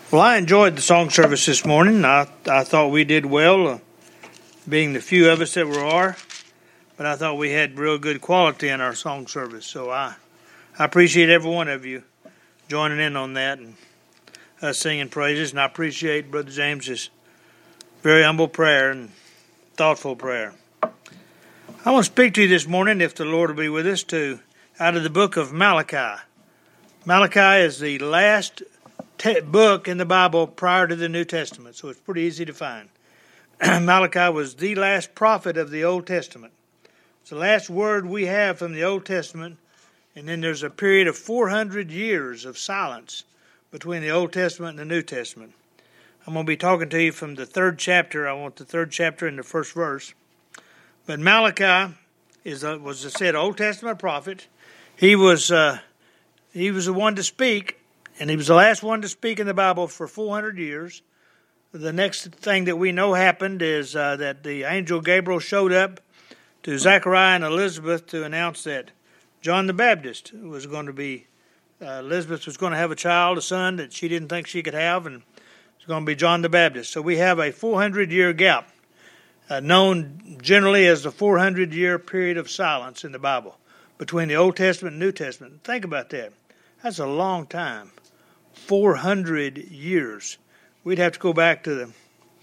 Well, I enjoyed the song service this morning. I thought we did well, being the few of us that we are, but I thought we had real good quality in our song service. So I appreciate every one of you joining in on that and us singing praises, and I appreciate Brother James's very humble prayer and thoughtful prayer. I want to speak to you this morning, if the Lord will be with us, out of the book of Malachi. Malachi is the last book in the Bible prior to the New Testament, so it's pretty easy to find. Malachi was the last prophet of the Old Testament. It's the last word we have from the Old Testament, and then there's a period of 400 years of silence between the Old Testament and the New Testament. I'm going to be talking to you from the third chapter. I want the third chapter in the first verse. But Malachi was I said, Old Testament prophet. He was the one to speak. And he was the last one to speak in the Bible for 400 years. The next thing that we know happened is that the angel Gabriel showed up to Zechariah and Elizabeth to announce that John the Baptist was going to be, Elizabeth was going to have a son that she didn't think she could have, and it's going to be John the Baptist. So we have a 400-year gap, known generally as the 400-year period of silence in the Bible between the Old Testament and New Testament. Think about that. That's a long time. 400 years. We'd have to go back to the,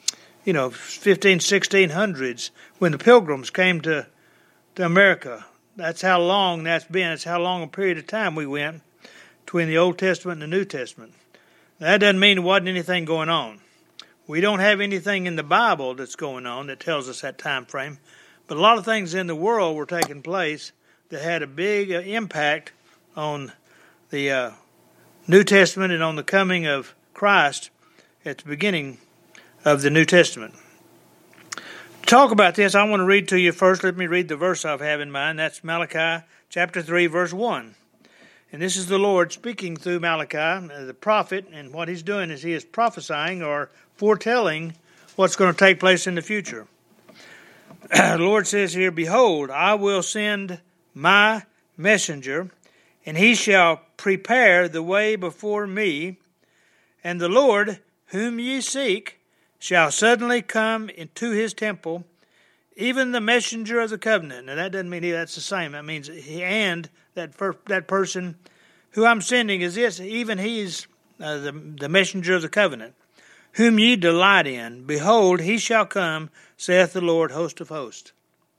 1600s when the Pilgrims came to America. That's how long that's been. That's how long a period of time we went between the Old Testament and the New Testament. Now, that doesn't mean there wasn't anything going on. We don't have anything in the Bible that's going on that tells us that time frame, but a lot of things in the world were taking place that had a big impact on the New Testament and on the coming of Christ at the beginning of the New Testament. To talk about this, I want to read to you first. Let me read the verse I have in mind. That's Malachi chapter 3, verse 1. And this is the Lord speaking through Malachi, the prophet, and what he's doing is he is prophesying or foretelling what's going to take place in the future. The Lord says here, "Behold, I will send my messenger, and he shall prepare the way before me, and the Lord whom ye seek shall suddenly come into his temple, even the messenger of the covenant." Now that doesn't mean that's the same. That means that person who I'm sending is this, even he's the messenger of the covenant, whom ye delight in. Behold, he shall come, saith the Lord, host of hosts.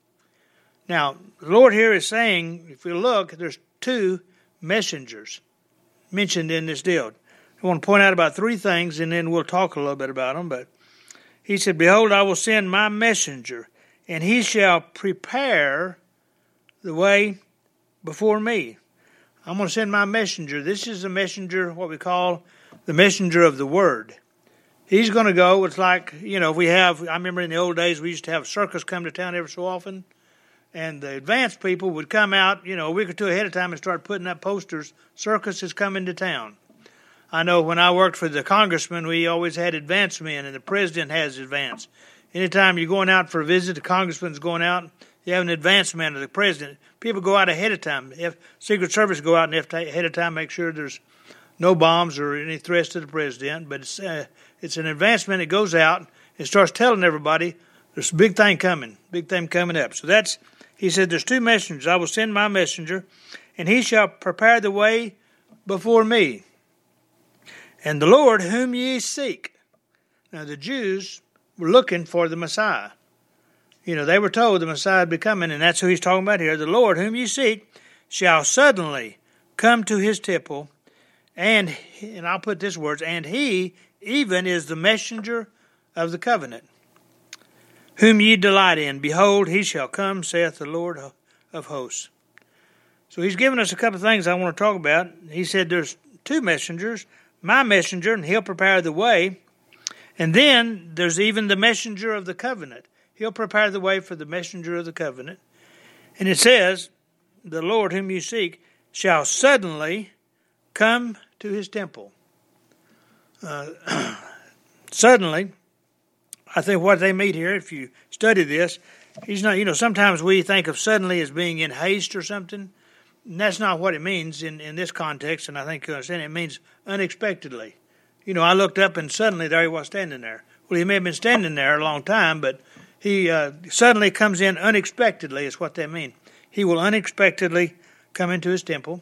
Now, the Lord here is saying, if you look, there's two messengers mentioned in this deal. I want to point out about three things, and then we'll talk a little bit about them. But he said, "Behold, I will send my messenger, and he shall prepare the way before me." I'm going to send my messenger. This is the messenger, what we call the messenger of the word. He's going to go. It's like, I remember in the old days we used to have circus come to town every so often. And the advanced people would come out, a week or two ahead of time and start putting up posters, "Circus is coming to town." I know when I worked for the congressman, we always had advance men, and the president has advance. Anytime you're going out for a visit, the congressman's going out, you have an advance man of the president. People go out ahead of time. If Secret Service go out and have to ahead of time make sure there's no bombs or any threats to the president. But it's an advance man that goes out and starts telling everybody there's a big thing coming up. So he said, there's two messengers. I will send my messenger, and he shall prepare the way before me. And the Lord whom ye seek. Now the Jews were looking for the Messiah. They were told the Messiah would be coming, and that's who he's talking about here. The Lord whom ye seek shall suddenly come to his temple, and I'll put this words, and he even is the messenger of the covenant, whom ye delight in. Behold, he shall come, saith the Lord of hosts. So he's given us a couple of things I want to talk about. He said there's two messengers, my messenger, and he'll prepare the way. And then there's even the messenger of the covenant. He'll prepare the way for the messenger of the covenant. And it says, the Lord whom you seek shall suddenly come to his temple. Suddenly, I think what they mean here, if you study this, he's not, sometimes we think of suddenly as being in haste or something. And that's not what it means in this context, and I think you understand it means unexpectedly. I looked up and suddenly there he was standing there. Well, he may have been standing there a long time, but he suddenly comes in unexpectedly is what that means. He will unexpectedly come into his temple.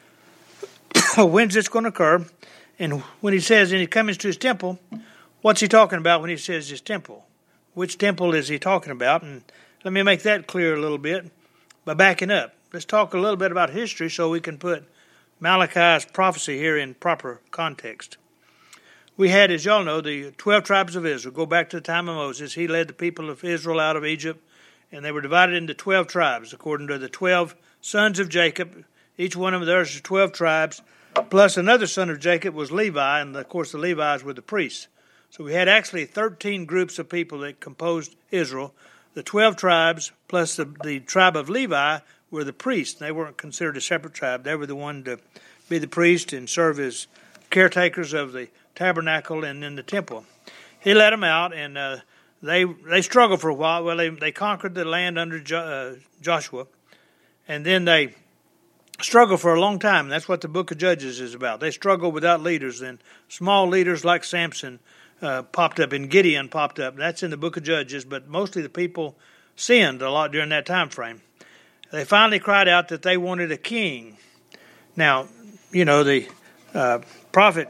When's this going to occur? And when he says, and he comes to his temple, what's he talking about when he says his temple? Which temple is he talking about? And let me make that clear a little bit by backing up. Let's talk a little bit about history so we can put Malachi's prophecy here in proper context. We had, as y'all know, the 12 tribes of Israel. Go back to the time of Moses. He led the people of Israel out of Egypt, and they were divided into 12 tribes according to the 12 sons of Jacob. Each one of them, there's 12 tribes, plus another son of Jacob was Levi, and of course the Levites were the priests. So we had actually 13 groups of people that composed Israel. The 12 tribes plus the tribe of Levi were the priests. They weren't considered a separate tribe. They were the one to be the priest and serve as caretakers of the tabernacle and in the temple. He let them out, and they struggled for a while. Well, they conquered the land under Joshua, and then they struggled for a long time. That's what the book of Judges is about. They struggled without leaders, and small leaders like Samson popped up, and Gideon popped up. That's in the book of Judges, but mostly the people sinned a lot during that time frame. They finally cried out that they wanted a king. Now, the prophet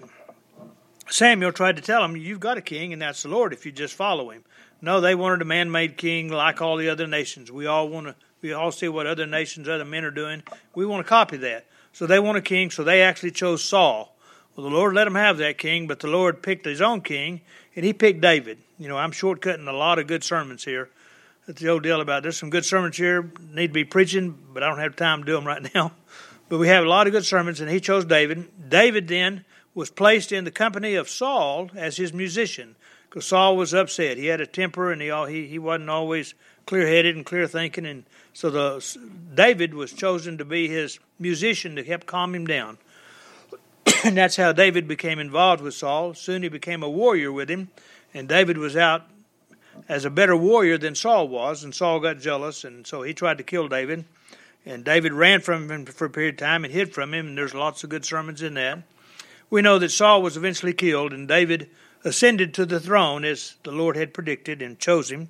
Samuel tried to tell them, you've got a king, and that's the Lord if you just follow him. No, they wanted a man-made king like all the other nations. We all see what other nations, other men are doing. We want to copy that. So they want a king, so they actually chose Saul. Well, the Lord let them have that king, but the Lord picked his own king, and he picked David. I'm shortcutting a lot of good sermons here. That's the old deal about there's some good sermons here, need to be preaching, but I don't have time to do them right now. But we have a lot of good sermons, and he chose David. David then was placed in the company of Saul as his musician, because Saul was upset. He had a temper, and he wasn't always clear-headed and clear-thinking, and so David was chosen to be his musician to help calm him down. And that's how David became involved with Saul. Soon he became a warrior with him, and David was out as a better warrior than Saul was, and Saul got jealous, and so he tried to kill David. And David ran from him for a period of time and hid from him, and there's lots of good sermons in that. We know that Saul was eventually killed, and David ascended to the throne as the Lord had predicted and chose him.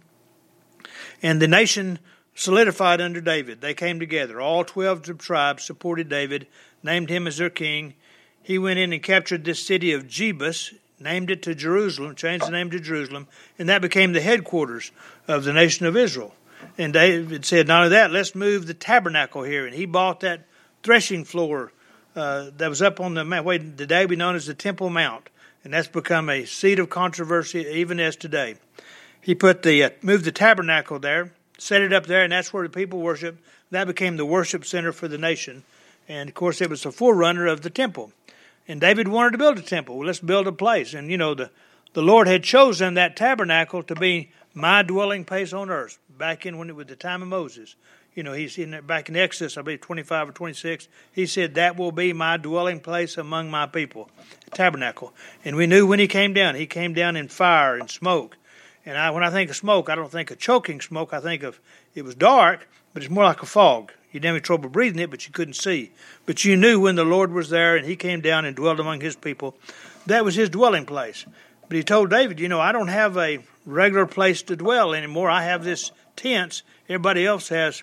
And the nation solidified under David. They came together. All 12 tribes supported David, named him as their king. He went in and captured this city of Jebus, named it to Jerusalem, changed the name to Jerusalem, and that became the headquarters of the nation of Israel. And David said, not only that, let's move the tabernacle here. And he bought that threshing floor that was up on the mount, today we known as the Temple Mount, and that's become a seat of controversy even as today. He moved the tabernacle there, set it up there, and that's where the people worship. That became the worship center for the nation. And, of course, it was a forerunner of the temple. And David wanted to build a temple. Well, let's build a place. And, the Lord had chosen that tabernacle to be my dwelling place on earth, back in when it was the time of Moses. He's back in Exodus, I believe 25 or 26, he said, that will be my dwelling place among my people, tabernacle. And we knew when he came down in fire and smoke. And when I think of smoke, I don't think of choking smoke. I think of, it was dark, but it's more like a fog. You didn't have trouble breathing it, but you couldn't see. But you knew when the Lord was there and he came down and dwelled among his people, that was his dwelling place. But he told David, I don't have a regular place to dwell anymore. I have this tents. Everybody else has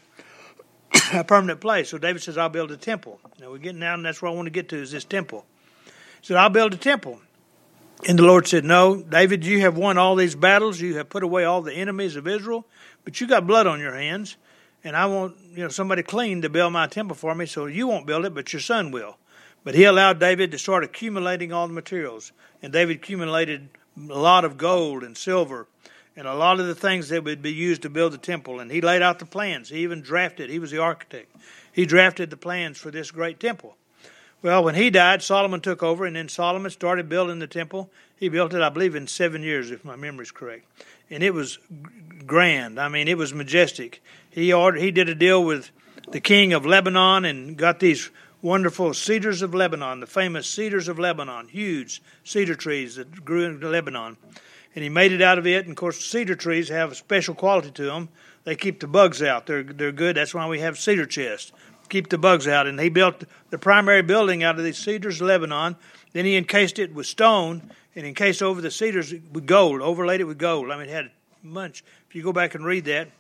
a permanent place. So David says, I'll build a temple. Now we're getting down, and that's where I want to get to, is this temple. He said, I'll build a temple. And the Lord said, no, David, you have won all these battles. You have put away all the enemies of Israel, but you got blood on your hands. And I want somebody clean to build my temple for me, so you won't build it, but your son will. But he allowed David to start accumulating all the materials. And David accumulated a lot of gold and silver and a lot of the things that would be used to build the temple. And he laid out the plans. He even drafted. He was the architect. He drafted the plans for this great temple. Well, when he died, Solomon took over, and then Solomon started building the temple. He built it, I believe, in 7 years, if my memory is correct. And it was grand. I mean, it was majestic. He did a deal with the king of Lebanon and got these wonderful cedars of Lebanon, the famous cedars of Lebanon, huge cedar trees that grew in Lebanon. And he made it out of it. And, of course, cedar trees have a special quality to them. They keep the bugs out. They're good. That's why we have cedar chests. Keep the bugs out. And he built the primary building out of these cedars of Lebanon. Then he encased it with stone, and encased over the cedars with gold, overlaid it with gold. I mean, it had a bunch. If you go back and read that,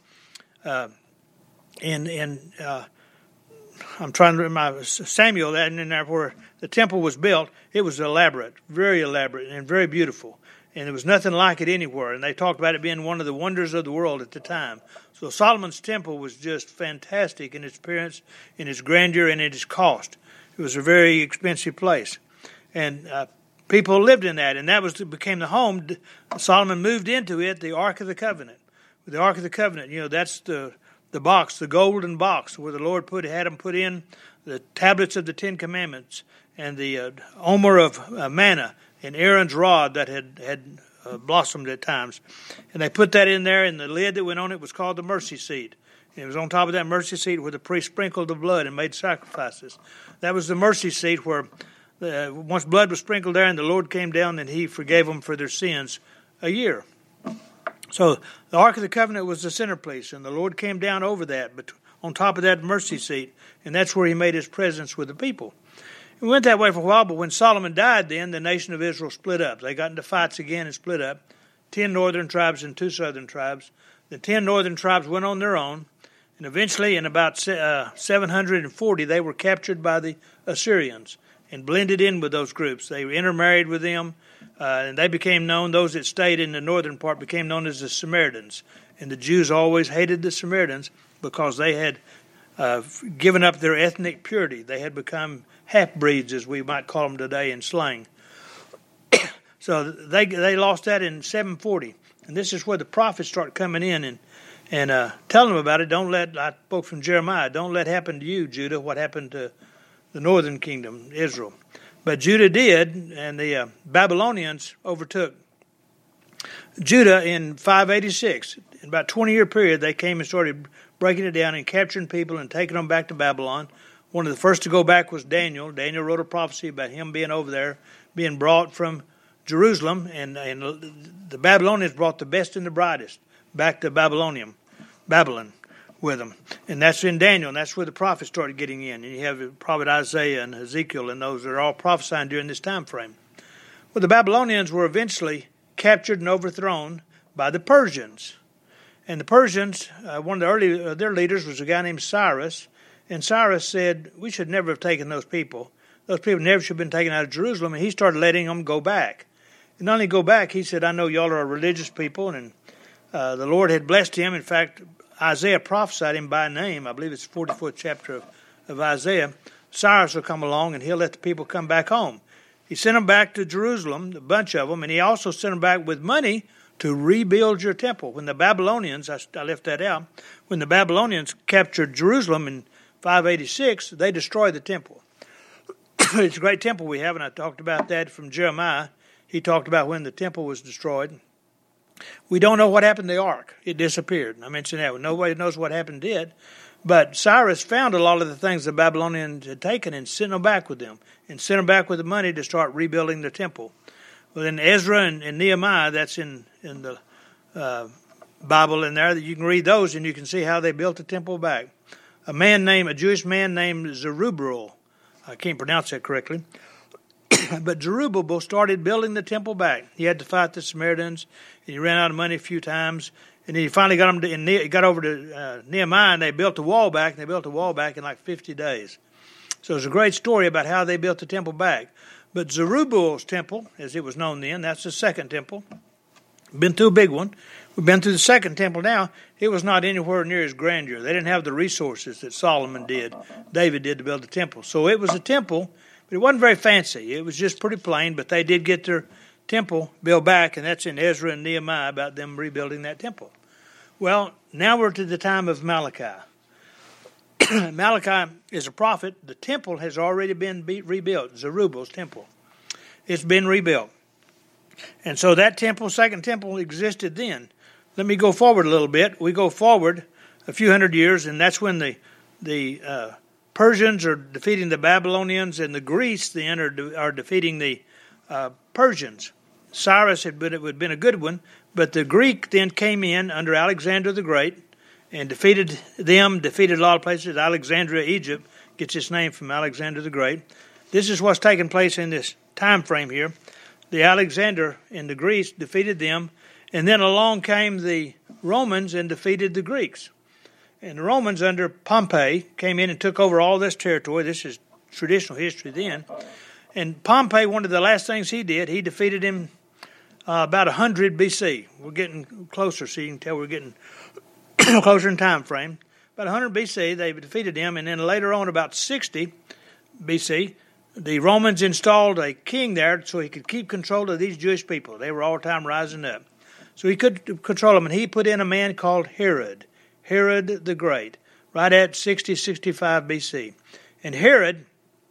I'm trying to remember Samuel, that in there where the temple was built, it was elaborate, and very beautiful. And there was nothing like it anywhere. And they talked about it being one of the wonders of the world at the time. So Solomon's temple was just fantastic in its appearance, in its grandeur, and in its cost. It was a very expensive place. And people lived in that, and that became the home. Solomon moved into it, the Ark of the Covenant. The Ark of the Covenant, that's the box, the golden box, where the Lord had them put in the tablets of the Ten Commandments and the omer of manna and Aaron's rod that had blossomed at times. And they put that in there, and the lid that went on it was called the mercy seat. And it was on top of that mercy seat where the priest sprinkled the blood and made sacrifices. That was the mercy seat where once blood was sprinkled there and the Lord came down and he forgave them for their sins a year. So the Ark of the Covenant was the centerpiece, and the Lord came down over that, but on top of that mercy seat, and that's where he made his presence with the people. It went that way for a while, but when Solomon died then, the nation of Israel split up. They got into fights again and split up. 10 northern tribes and 2 southern tribes. The 10 northern tribes went on their own, and eventually in about 740 they were captured by the Assyrians and blended in with those groups. They intermarried with them, and they became known, those that stayed in the northern part became known as the Samaritans. And the Jews always hated the Samaritans because they had given up their ethnic purity. They had become half-breeds, as we might call them today in slang. So they lost that in 740. And this is where the prophets start coming in and telling them about it. I spoke from Jeremiah, don't let happen to you, Judah, what happened to the northern kingdom, Israel. But Judah did, and the Babylonians overtook Judah in 586. In about a 20-year period, they came and started breaking it down and capturing people and taking them back to Babylon. One of the first to go back was Daniel. Daniel wrote a prophecy about him being over there, being brought from Jerusalem, and the Babylonians brought the best and the brightest back to Babylon with them. And that's in Daniel, and that's where the prophets started getting in. And you have the prophet Isaiah and Ezekiel, and those are all prophesying during this time frame. Well, the Babylonians were eventually captured and overthrown by the Persians. And the Persians, one of their leaders was a guy named Cyrus. And Cyrus said, we should never have taken those people. Those people never should have been taken out of Jerusalem. And he started letting them go back. And not only go back, he said, I know y'all are a religious people. And the Lord had blessed him. In fact, Isaiah prophesied him by name. I believe it's the 44th chapter of Isaiah. Cyrus will come along and he'll let the people come back home. He sent them back to Jerusalem, a bunch of them. And he also sent them back with money to rebuild your temple. When the Babylonians, I left that out, when the Babylonians captured Jerusalem in 586, they destroyed the temple. It's a great temple we have, and I talked about that from Jeremiah. He talked about when the temple was destroyed. We don't know what happened to the ark. It disappeared. I mentioned that. Nobody knows what happened to it. But Cyrus found a lot of the things the Babylonians had taken and sent them back with them, and sent them back with the money to start rebuilding the temple. Well, in Ezra and Nehemiah, that's in the Bible in there, that you can read those and you can see how they built the temple back. A Jewish man named Zerubbabel, I can't pronounce that correctly, but Zerubbabel started building the temple back. He had to fight the Samaritans, and he ran out of money a few times, and he finally got over to Nehemiah, and they built the wall back, and they built the wall back in like 50 days. So it's a great story about how they built the temple back. But Zerubbabel's temple, as it was known then, that's the second temple. Been through a big one. We've been through the second temple now. It was not anywhere near as grandeur. They didn't have the resources that Solomon did, David did to build the temple. So it was a temple, but it wasn't very fancy. It was just pretty plain, but they did get their temple built back, and that's in Ezra and Nehemiah about them rebuilding that temple. Well, now we're to the time of Malachi. Malachi is a prophet. The temple has already been rebuilt, Zerubbabel's temple. It's been rebuilt. And so that temple, second temple, existed then. Let me go forward a little bit. We go forward a few hundred years, and that's when the Persians are defeating the Babylonians, and the Greeks then are defeating the Persians. Cyrus had been a good one, but the Greek then came in under Alexander the Great and defeated a lot of places. Alexandria, Egypt, gets its name from Alexander the Great. This is what's taking place in this time frame here. the Alexander and the Greeks defeated them, and then along came the Romans and defeated the Greeks. And the Romans under Pompey came in and took over all this territory. This is traditional history then. And Pompey, one of the last things he did, he defeated him about 100 BC. We're getting closer, so you can tell we're getting closer in time frame. About 100 BC, they defeated him, and then later on, about 60 BC, the Romans installed a king there so he could keep control of these Jewish people. They were all the time rising up. So he could control them, and he put in a man called Herod the Great, right at 65 BC. And Herod,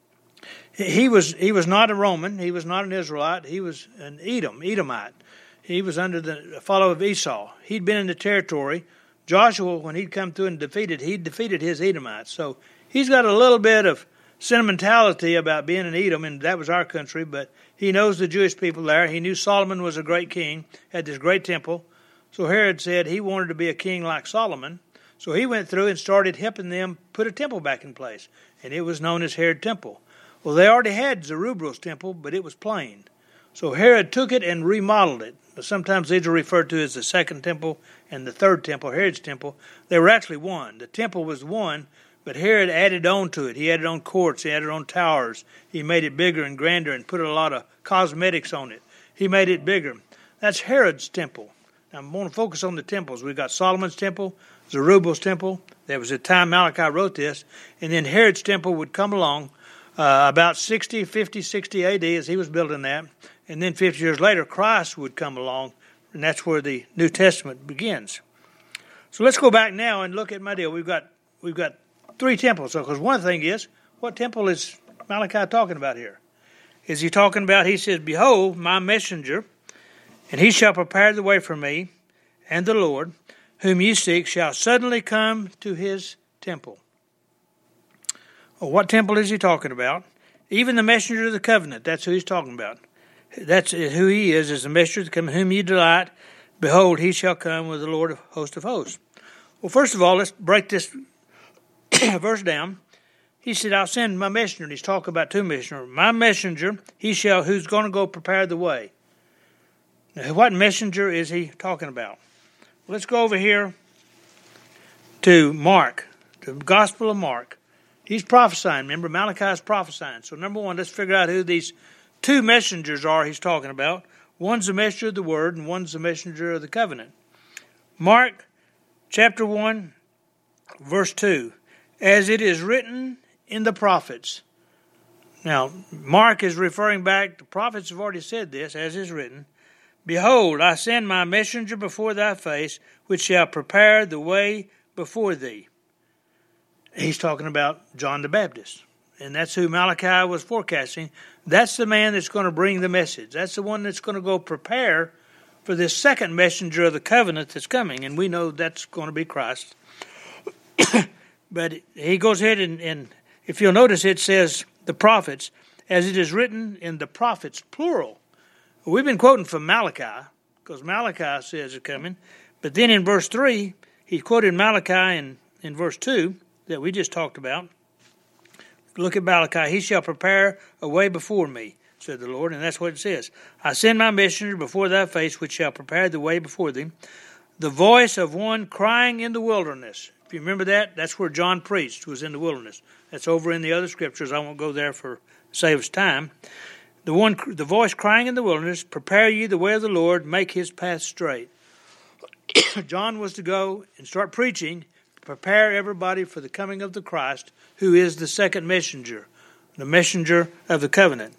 he was not a Roman, he was not an Israelite, he was an Edomite. He was under the follower of Esau. He'd been in the territory. Joshua, when he'd come through and he'd defeated his Edomites. So he's got a little bit of sentimentality about being an Edom, and that was our country, but he knows the Jewish people there. He knew Solomon was a great king, had this great temple. So Herod said he wanted to be a king like Solomon. So he went through and started helping them put a temple back in place, and it was known as Herod Temple. Well, they already had Zerubbabel's temple, but it was plain. So Herod took it and remodeled it. Sometimes these are referred to as the second temple and the third temple, Herod's temple. They were actually one. The temple was one, but Herod added on to it. He added on courts, he added on towers. He made it bigger and grander and put a lot of cosmetics on it. He made it bigger. That's Herod's temple. Now, I'm going to focus on the temples. We've got Solomon's temple, Zerubbabel's temple. There was a time Malachi wrote this, and then Herod's temple would come along about 60 AD as he was building that. And then 50 years later, Christ would come along, and that's where the New Testament begins. So let's go back now and look at my deal. We've got three temples. Because one thing is, what temple is Malachi talking about here? Is he talking about, he says, "Behold, my messenger, and he shall prepare the way for me, and the Lord, whom ye seek, shall suddenly come to his temple." Well, what temple is he talking about? Even the messenger of the covenant, that's who he's talking about. That's who he is the messenger of the covenant, whom ye delight. Behold, he shall come with the Lord of hosts of hosts. Well, first of all, let's break this verse down. He said, "I'll send my messenger," and he's talking about two messengers. My messenger, who's going to go prepare the way. Now, what messenger is he talking about? Let's go over here to Mark, the Gospel of Mark. He's prophesying. Remember, Malachi is prophesying. So number one, let's figure out who these two messengers are he's talking about. One's the messenger of the word, and one's the messenger of the covenant. Mark chapter 1, verse 2. As it is written in the prophets. Now, Mark is referring back, the prophets have already said this, as is written. Behold, I send my messenger before thy face, which shall prepare the way before thee. He's talking about John the Baptist. And that's who Malachi was forecasting. That's the man that's going to bring the message. That's the one that's going to go prepare for this second messenger of the covenant that's coming. And we know that's going to be Christ. But he goes ahead and if you'll notice, it says the prophets, as it is written in the prophets, plural. We've been quoting from Malachi, because Malachi says it's coming. But then in verse 3, he quoted Malachi in verse 2 that we just talked about. Look at Malachi. He shall prepare a way before me, said the Lord. And that's what it says. I send my messenger before thy face, which shall prepare the way before thee. The voice of one crying in the wilderness. If you remember that, that's where John preached, was in the wilderness. That's over in the other scriptures. I won't go there for sake of time. The voice crying in the wilderness, prepare ye the way of the Lord, make his path straight. John was to go and start preaching, prepare everybody for the coming of the Christ, who is the second messenger, the messenger of the covenant.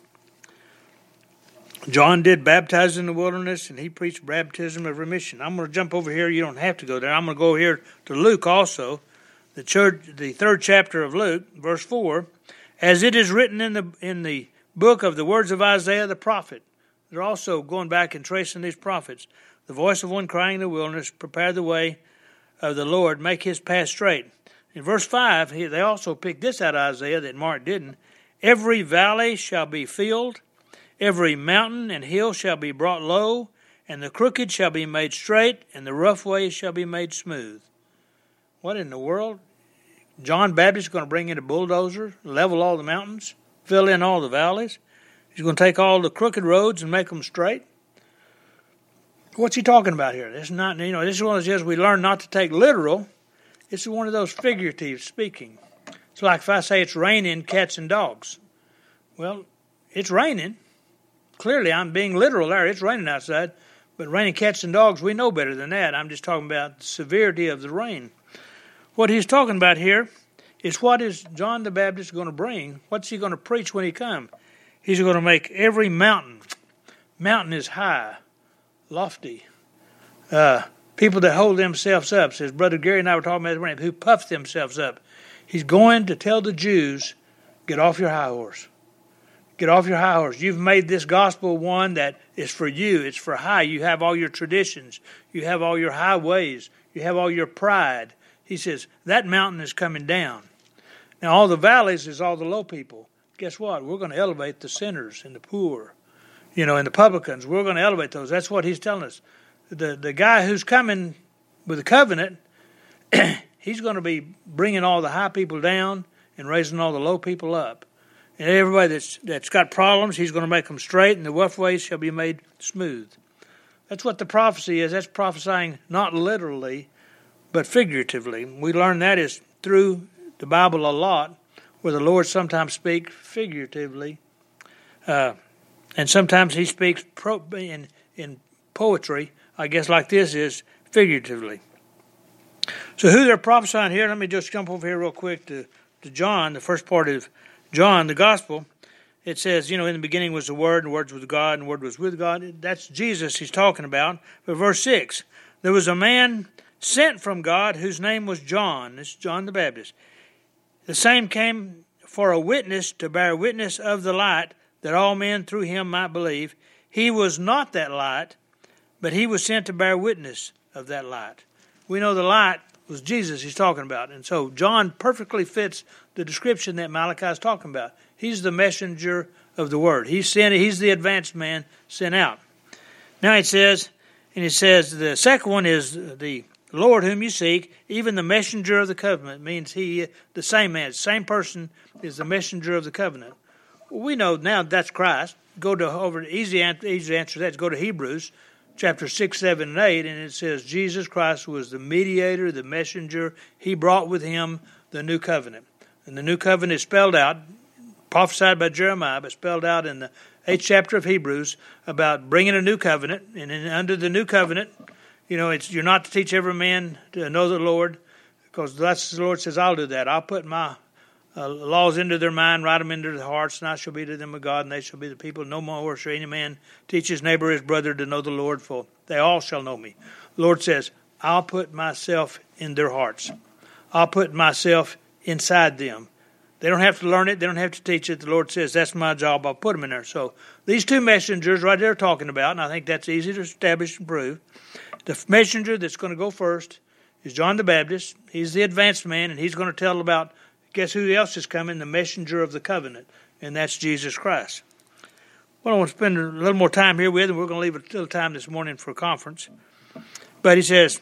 John did baptize in the wilderness, and he preached baptism of remission. I'm going to jump over here. You don't have to go there. I'm going to go here to Luke also, the third chapter of Luke, verse 4. As it is written in the book of the words of Isaiah the prophet. They're also going back and tracing these prophets. The voice of one crying in the wilderness, prepare the way of the Lord, make his path straight. In verse 5, they also picked this out of Isaiah that Mark didn't. Every valley shall be filled, every mountain and hill shall be brought low, and the crooked shall be made straight, and the rough ways shall be made smooth. What in the world? John Baptist is going to bring in a bulldozer, level all the mountains, fill in all the valleys? He's going to take all the crooked roads and make them straight. What's he talking about here? This is not, this is one of those we learn not to take literal. This is one of those figurative speaking. It's like if I say it's raining cats and dogs. Well, it's raining. Clearly, I'm being literal there. It's raining outside. But raining cats and dogs, we know better than that. I'm just talking about the severity of the rain. What he's talking about here is what is John the Baptist going to bring? What's he going to preach when he comes? He's going to make every mountain. Mountain is high, lofty. People that hold themselves up, says Brother Gary and I were talking about who puff themselves up. He's going to tell the Jews, get off your high horse. Get off your high horse. You've made this gospel one that is for you. It's for high. You have all your traditions. You have all your high ways. You have all your pride. He says, that mountain is coming down. Now, all the valleys is all the low people. Guess what? We're going to elevate the sinners and the poor, and the publicans. We're going to elevate those. That's what he's telling us. The guy who's coming with the covenant, he's going to be bringing all the high people down and raising all the low people up. And everybody that's got problems, he's going to make them straight, and the rough ways shall be made smooth. That's what the prophecy is. That's prophesying not literally, but figuratively. We learn that is through the Bible a lot, where the Lord sometimes speaks figuratively, and sometimes he speaks in poetry, I guess like this is, figuratively. So who they're prophesying here, let me just jump over here real quick to John, the first part of John, the Gospel. It says, in the beginning was the Word, and the Word was with God, and the Word was with God. That's Jesus he's talking about. But verse 6, there was a man sent from God whose name was John. This is John the Baptist. The same came for a witness to bear witness of the light, that all men through him might believe. He was not that light, but he was sent to bear witness of that light. We know the light was Jesus he's talking about. And so John perfectly fits the description that Malachi is talking about. He's the messenger of the word. He's the advanced man sent out. Now it says the second one is the Lord whom you seek, even the messenger of the covenant, means the same man, same person is the messenger of the covenant. Well, we know now that's Christ. Easy answer to that is go to Hebrews chapter 6, 7, and 8, and it says Jesus Christ was the mediator, the messenger. He brought with him the new covenant. And the new covenant is spelled out, prophesied by Jeremiah, but spelled out in the 8th chapter of Hebrews about bringing a new covenant. And under the new covenant, you're not to teach every man to know the Lord, because that's the Lord says, I'll do that. I'll put my laws into their mind, write them into their hearts, and I shall be to them a God, and they shall be the people. No more shall any man teach his neighbor his brother to know the Lord, for they all shall know me. The Lord says, I'll put myself in their hearts. I'll put myself inside them. They don't have to learn it. They don't have to teach it. The Lord says, that's my job. I'll put them in there. So these two messengers right there talking about, and I think that's easy to establish and prove. The messenger that's going to go first is John the Baptist. He's the advanced man, and he's going to tell about, guess who else is coming? The messenger of the covenant, and that's Jesus Christ. Well, I want to spend a little more time here with him. We're going to leave a little time this morning for a conference. But he says,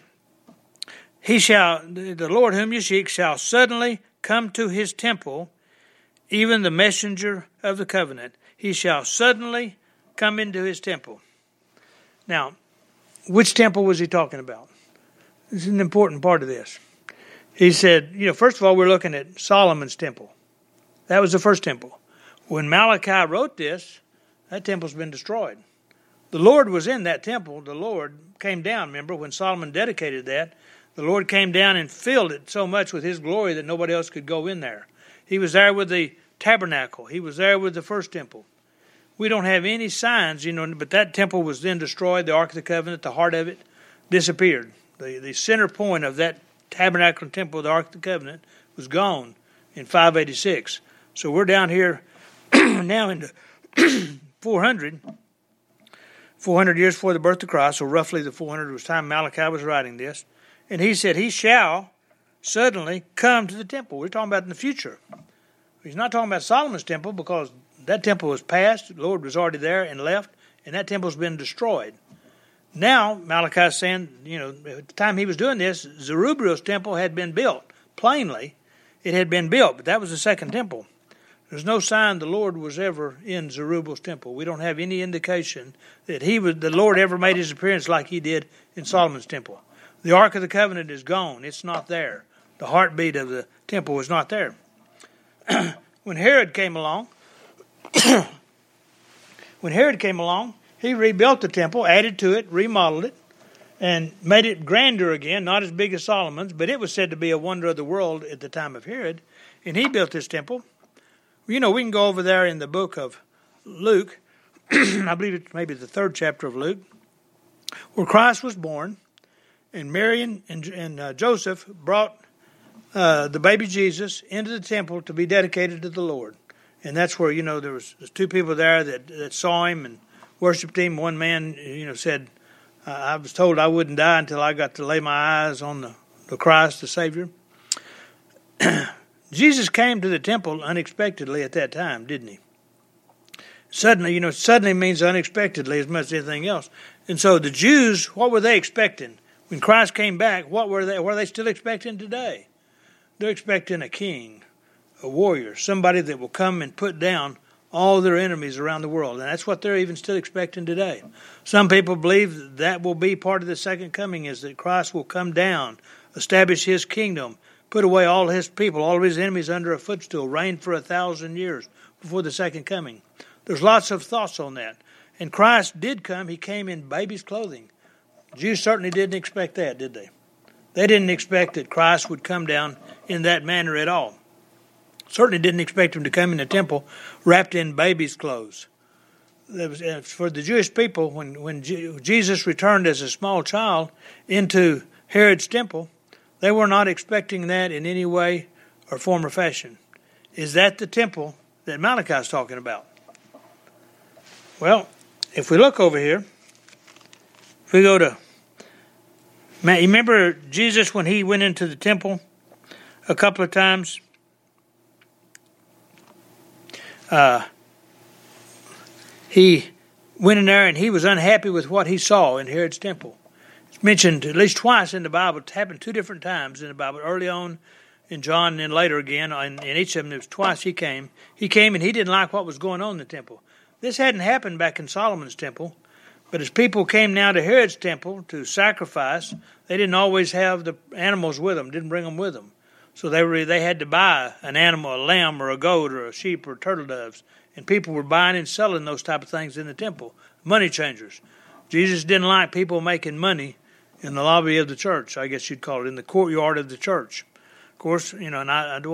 the Lord whom you seek shall suddenly come to his temple, even the messenger of the covenant. He shall suddenly come into his temple. Now, which temple was he talking about? This is an important part of this. He said, first of all, we're looking at Solomon's temple. That was the first temple. When Malachi wrote this, that temple's been destroyed. The Lord was in that temple. The Lord came down, remember, when Solomon dedicated that. The Lord came down and filled it so much with his glory that nobody else could go in there. He was there with the tabernacle. He was there with the first temple. We don't have any signs, but that temple was then destroyed. The Ark of the Covenant, the heart of it, disappeared. The center point of that tabernacle and temple, the Ark of the Covenant, was gone in 586. So we're down here now into 400 years before the birth of Christ, so roughly the 400 was time Malachi was writing this. And he said, he shall suddenly come to the temple. We're talking about in the future. He's not talking about Solomon's temple, because that temple was past. The Lord was already there and left, and that temple's been destroyed. Now, Malachi is saying, at the time he was doing this, Zerubbabel's temple had been built. Plainly, it had been built, but that was the second temple. There's no sign the Lord was ever in Zerubbabel's temple. We don't have any indication that the Lord ever made his appearance like he did in Solomon's temple. The Ark of the Covenant is gone. It's not there. The heartbeat of the temple was not there. When Herod came along, he rebuilt the temple, added to it, remodeled it, and made it grander again, not as big as Solomon's, but it was said to be a wonder of the world at the time of Herod. And he built this temple. You know, we can go over there in the book of Luke, I believe it's maybe the 3rd chapter of Luke, where Christ was born, and Mary and Joseph brought the baby Jesus into the temple to be dedicated to the Lord. And that's where, you know, there's 2 people there that saw him and worshipped him. One man, you know, said, I was told I wouldn't die until I got to lay my eyes on the Christ, the Savior. Jesus came to the temple unexpectedly at that time, didn't he? Suddenly, you know, suddenly means unexpectedly as much as anything else. And so the Jews, what were they expecting? When Christ came back, what were they? What are they still expecting today? They're expecting a king, a warrior, somebody that will come and put down all their enemies around the world. And that's what they're even still expecting today. Some people believe that will be part of the second coming, is that Christ will come down, establish his kingdom, put away all his people, all of his enemies under a footstool, reign for 1,000 years before the second coming. There's lots of thoughts on that. And Christ did come. He came in baby's clothing. Jews certainly didn't expect that, did they? They didn't expect that Christ would come down in that manner at all. Certainly didn't expect him to come in the temple wrapped in baby's clothes. For the Jewish people, when Jesus returned as a small child into Herod's temple, they were not expecting that in any way or form or fashion. Is that the temple that Malachi is talking about? Well, if we look over here, if we go to, you remember Jesus when he went into the temple a couple of times? He went in there and he was unhappy with what he saw in Herod's temple. It's mentioned at least twice in the Bible. It happened 2 different times in the Bible. Early on in John and then later again. In each of them, there was twice he came. He came and he didn't like what was going on in the temple. This hadn't happened back in Solomon's temple. But as people came now to Herod's temple to sacrifice, they didn't always have the animals with them, didn't bring them with them. So they had to buy an animal, a lamb or a goat or a sheep or turtle doves. And people were buying and selling those type of things in the temple. Money changers. Jesus didn't like people making money in the lobby of the church, I guess you'd call it, in the courtyard of the church. Of course, you know, and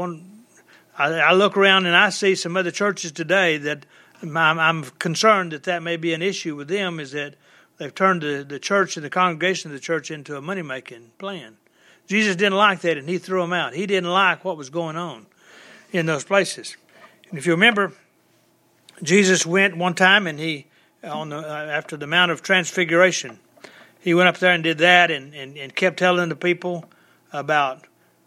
I look around and I see some other churches today that I'm concerned that may be an issue with them, is that they've turned the church and the congregation of the church into a money-making plan. Jesus didn't like that, and he threw them out. He didn't like what was going on in those places. And if you remember, Jesus went one time, and after the Mount of Transfiguration, he went up there and did that, and kept telling the people about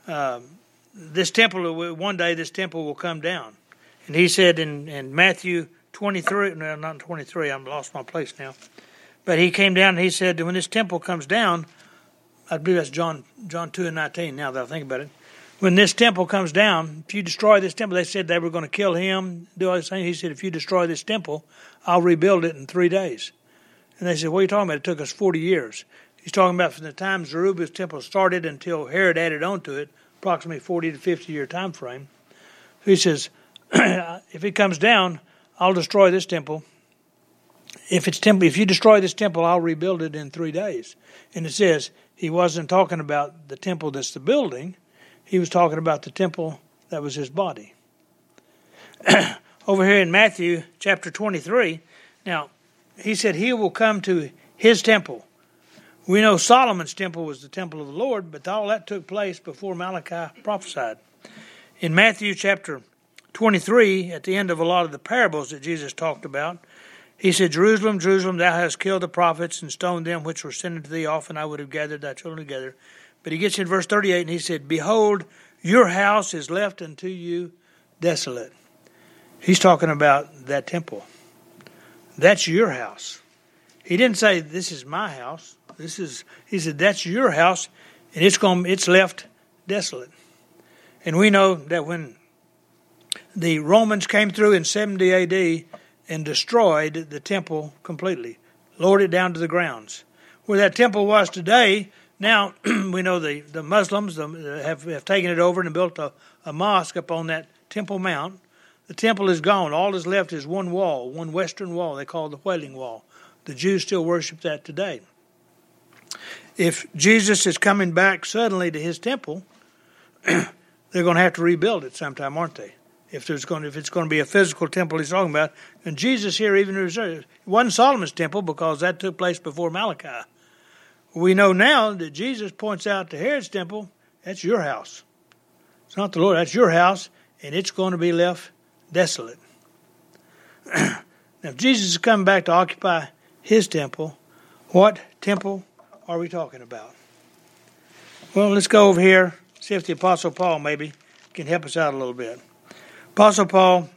this temple. One day, this temple will come down. And he said in Matthew 23, no, not 23, I've lost my place now. But he came down and he said, when this temple comes down, I believe that's John 2:19, now that I think about it. When this temple comes down, if you destroy this temple, they said they were going to kill him, do all these things. He said, if you destroy this temple, I'll rebuild it in 3 days. And they said, what are you talking about? It took us 40 years. He's talking about from the time Zerubbabel's temple started until Herod added on to it, approximately 40 to 50 year time frame. So he says, if it comes down, I'll destroy this temple. If you destroy this temple, I'll rebuild it in 3 days. And it says he wasn't talking about the temple that's the building. He was talking about the temple that was his body. Over here in Matthew chapter 23, now, he said he will come to his temple. We know Solomon's temple was the temple of the Lord, but all that took place before Malachi prophesied. In Matthew chapter 23, at the end of a lot of the parables that Jesus talked about, he said, Jerusalem, Jerusalem, thou hast killed the prophets and stoned them which were sent unto thee. Often I would have gathered thy children together. But he gets in verse 38 and he said, behold, your house is left unto you desolate. He's talking about that temple. That's your house. He didn't say, this is my house. He said, that's your house, and it's left desolate. And we know that when The Romans came through in 70 A.D. and destroyed the temple completely, lowered it down to the grounds. Where that temple was today, now we know the Muslims have taken it over and built a mosque up on that Temple Mount. The temple is gone. All that's left is one wall, one western wall they call the Wailing Wall. The Jews still worship that today. If Jesus is coming back suddenly to his temple, they're going to have to rebuild it sometime, aren't they? If it's going to be a physical temple he's talking about. And Jesus here even reserved. It wasn't Solomon's temple because that took place before Malachi. We know now that Jesus points out to Herod's temple, that's your house. It's not the Lord, that's your house, and it's going to be left desolate. Now, if Jesus is coming back to occupy his temple, what temple are we talking about? Well, let's go over here, see if the Apostle Paul maybe can help us out a little bit. Apostle Paul,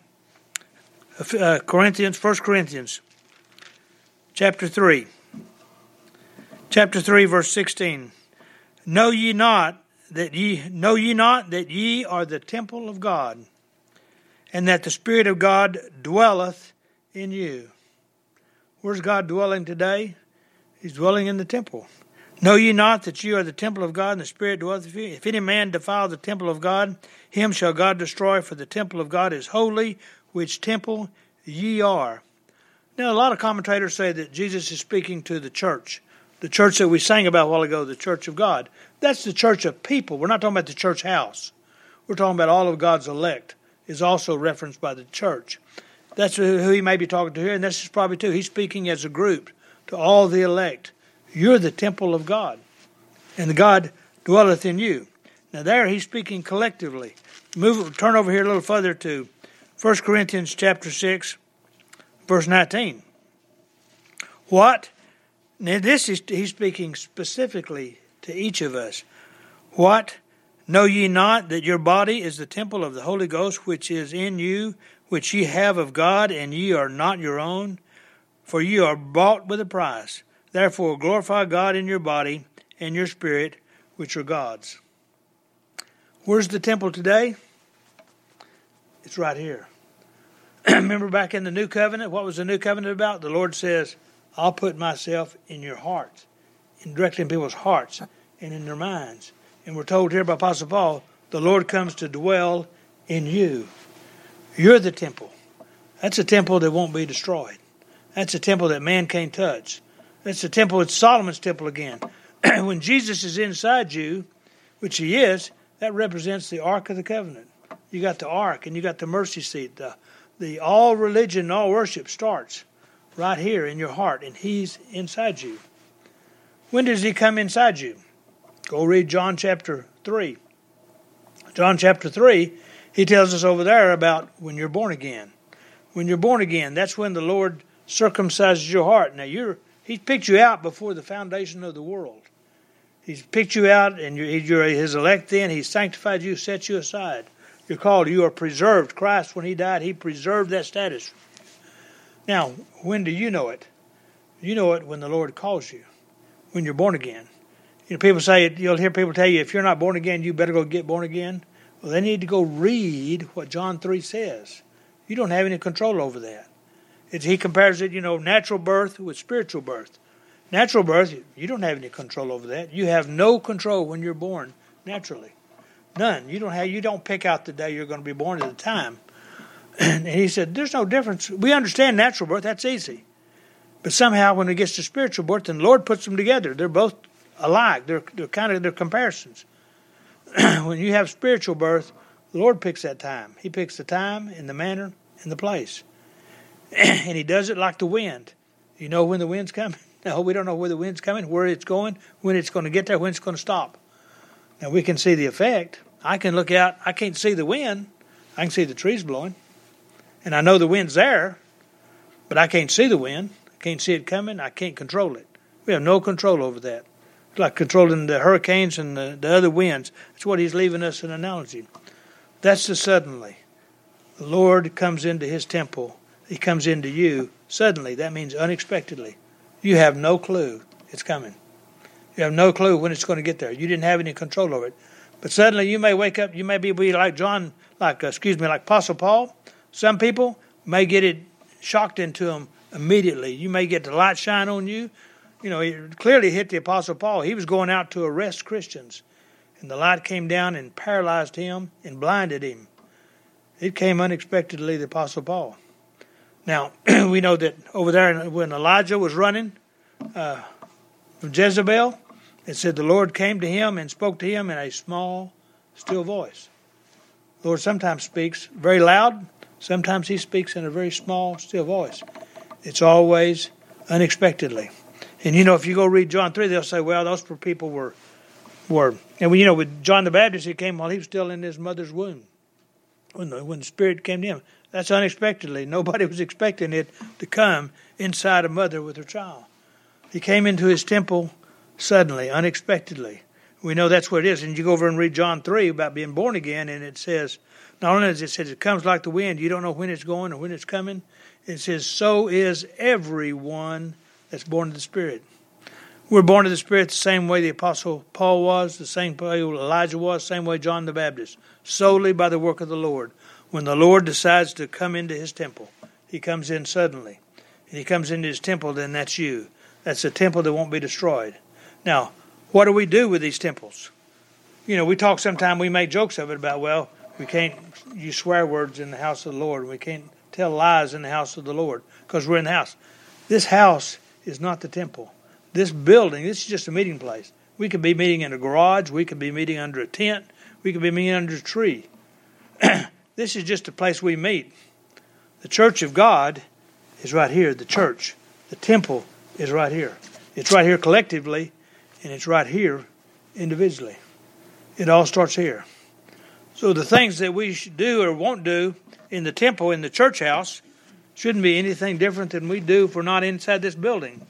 1 Corinthians, chapter 3. Chapter 3, verse 16. Know ye not that ye are the temple of God, and that the Spirit of God dwelleth in you. Where's God dwelling today? He's dwelling in the temple. Know ye not that ye are the temple of God, and the Spirit dwelleth in you? If any man defile the temple of God, him shall God destroy, for the temple of God is holy, which temple ye are. Now, a lot of commentators say that Jesus is speaking to the church that we sang about a while ago, the church of God. That's the church of people. We're not talking about the church house. We're talking about all of God's elect is also referenced by the church. That's who he may be talking to here, and this is probably too. He's speaking as a group to all the elect. You're the temple of God, and God dwelleth in you. Now there he's speaking collectively. Turn over here a little further to 1 Corinthians chapter 6, verse 19. What? Now he's speaking specifically to each of us. What? Know ye not that your body is the temple of the Holy Ghost, which is in you, which ye have of God, and ye are not your own? For ye are bought with a price. Therefore glorify God in your body and your spirit, which are God's. Where's the temple today? It's right here. Remember back in the New Covenant, what was the New Covenant about? The Lord says, I'll put myself in your hearts, directly in people's hearts and in their minds. And we're told here by Apostle Paul, the Lord comes to dwell in you. You're the temple. That's a temple that won't be destroyed. That's a temple that man can't touch. That's a temple, it's Solomon's temple again. When Jesus is inside you, which he is, that represents the Ark of the Covenant. You got the Ark and you got the mercy seat. The all religion, all worship starts right here in your heart, and he's inside you. When does he come inside you? Go read John chapter 3. John chapter 3, he tells us over there about when you're born again. When you're born again, that's when the Lord circumcises your heart. Now, He's picked you out before the foundation of the world. He's picked you out, and you're his elect then. He's sanctified you, set you aside. You're called, you are preserved. Christ, when he died, he preserved that status. Now, when do you know it? You know it when the Lord calls you, when you're born again. You know, people say, you'll hear people tell you, if you're not born again, you better go get born again. Well, they need to go read what John 3 says. You don't have any control over that. He compares it, natural birth with spiritual birth. Natural birth, you don't have any control over that. You have no control when you're born naturally. None. You don't pick out the day you're going to be born at the time. And he said, there's no difference. We understand natural birth, that's easy. But somehow when it gets to spiritual birth, then the Lord puts them together. They're both alike. They're comparisons. When you have spiritual birth, the Lord picks that time. He picks the time and the manner and the place. And he does it like the wind. You know when the wind's coming? No, we don't know where the wind's coming, where it's going, when it's going to get there, when it's going to stop. Now, we can see the effect. I can look out. I can't see the wind. I can see the trees blowing. And I know the wind's there, but I can't see the wind. I can't see it coming. I can't control it. We have no control over that. It's like controlling the hurricanes and the other winds. That's what he's leaving us an analogy. That's the suddenly. The Lord comes into his temple. He comes into you suddenly. That means unexpectedly. You have no clue it's coming. You have no clue when it's going to get there. You didn't have any control over it. But suddenly you may wake up, you may be like like Apostle Paul, some people may get it shocked into them immediately. You may get the light shine on you. You know, it clearly hit the Apostle Paul. He was going out to arrest Christians, and the light came down and paralyzed him and blinded him. It came unexpectedly, the Apostle Paul. Now, we know that over there when Elijah was running from Jezebel, it said the Lord came to him and spoke to him in a small, still voice. The Lord sometimes speaks very loud. Sometimes he speaks in a very small, still voice. It's always unexpectedly. And, you know, if you go read John 3, they'll say, well, those people were. And, with John the Baptist, he came while he was still in his mother's womb. When the Spirit came to him. That's unexpectedly. Nobody was expecting it to come inside a mother with her child. He came into his temple suddenly, unexpectedly. We know that's what it is. And you go over and read John 3 about being born again, and it says, not only does it say it comes like the wind, you don't know when it's going or when it's coming. It says, so is everyone that's born of the Spirit. We're born of the Spirit the same way the Apostle Paul was, the same way Elijah was, the same way John the Baptist, solely by the work of the Lord. When the Lord decides to come into his temple, he comes in suddenly. And he comes into his temple, then that's you. That's a temple that won't be destroyed. Now, what do we do with these temples? You know, we talk sometimes, we make jokes of it about, well, we can't use swear words in the house of the Lord. We can't tell lies in the house of the Lord because we're in the house. This house is not the temple. This building, this is just a meeting place. We could be meeting in a garage. We could be meeting under a tent. We could be meeting under a tree. This is just a place we meet. The church of God is right here, the church. The temple is right here. It's right here collectively, and it's right here individually. It all starts here. So the things that we should do or won't do in the temple, in the church house, shouldn't be anything different than we do if we're not inside this building.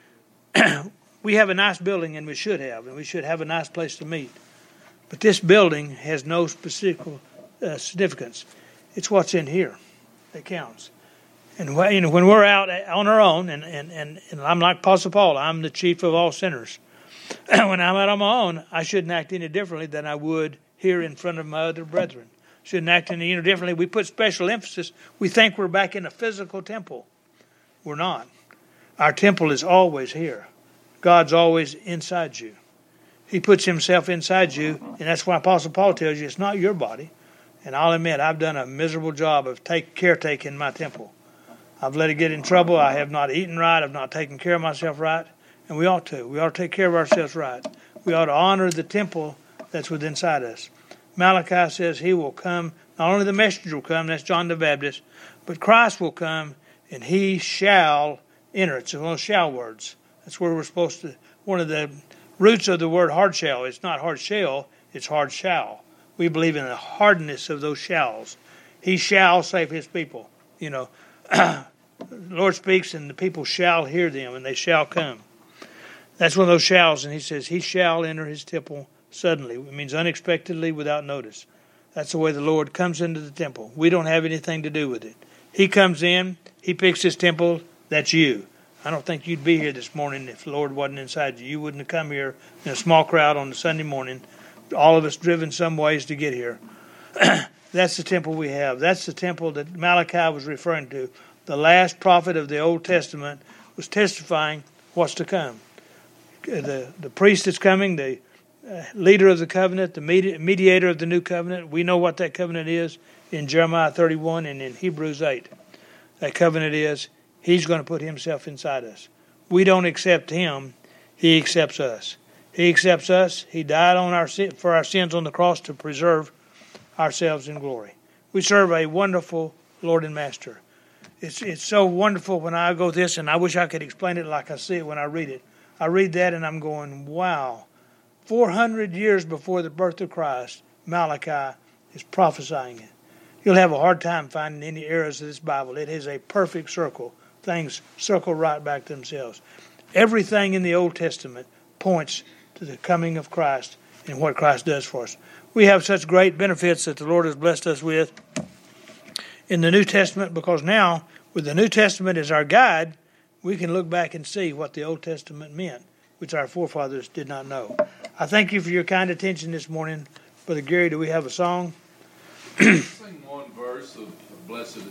We have a nice building, and we should have a nice place to meet. But this building has no specific significance. It's what's in here that counts. And when we're out on our own, and I'm like Apostle Paul, I'm the chief of all sinners. When I'm out on my own, I shouldn't act any differently than I would here in front of my other brethren. Shouldn't act any differently. We put special emphasis. We think we're back in a physical temple. We're not. Our temple is always here. God's always inside you. He puts himself inside you, and that's why Apostle Paul tells you it's not your body. And I'll admit, I've done a miserable job of caretaking my temple. I've let it get in trouble. I have not eaten right. I've not taken care of myself right. And we ought to. We ought to take care of ourselves right. We ought to honor the temple that's within inside us. Malachi says he will come. Not only the messenger will come, that's John the Baptist, but Christ will come, and he shall enter. It's one of those shall words. That's where we're supposed to. One of the roots of the word hard shall. It's not hard shell. It's hard shall. We believe in the hardness of those shalls. He shall save his people. You know, the Lord speaks, and the people shall hear them, and they shall come. That's one of those shalls, and he says he shall enter his temple suddenly. It means unexpectedly, without notice. That's the way the Lord comes into the temple. We don't have anything to do with it. He comes in, he picks his temple, that's you. I don't think you'd be here this morning if the Lord wasn't inside you. You wouldn't have come here in a small crowd on a Sunday morning, all of us driven some ways to get here. That's the temple we have. That's the temple that Malachi was referring to. The last prophet of the Old Testament was testifying what's to come. The priest that's coming, the leader of the covenant, the mediator of the new covenant. We know what that covenant is in Jeremiah 31 and in Hebrews 8. That covenant is he's going to put himself inside us. We don't accept him. He accepts us. He accepts us. He died for our sins on the cross to preserve ourselves in glory. We serve a wonderful Lord and Master. It's so wonderful when I go this, and I wish I could explain it like I see it when I read it. I read that and I'm going, wow. 400 years before the birth of Christ, Malachi is prophesying it. You'll have a hard time finding any errors of this Bible. It is a perfect circle. Things circle right back to themselves. Everything in the Old Testament points to the coming of Christ and what Christ does for us. We have such great benefits that the Lord has blessed us with in the New Testament, because now, with the New Testament as our guide, we can look back and see what the Old Testament meant, which our forefathers did not know. I thank you for your kind attention this morning. Brother Gary, do we have a song? Sing one verse of Blessed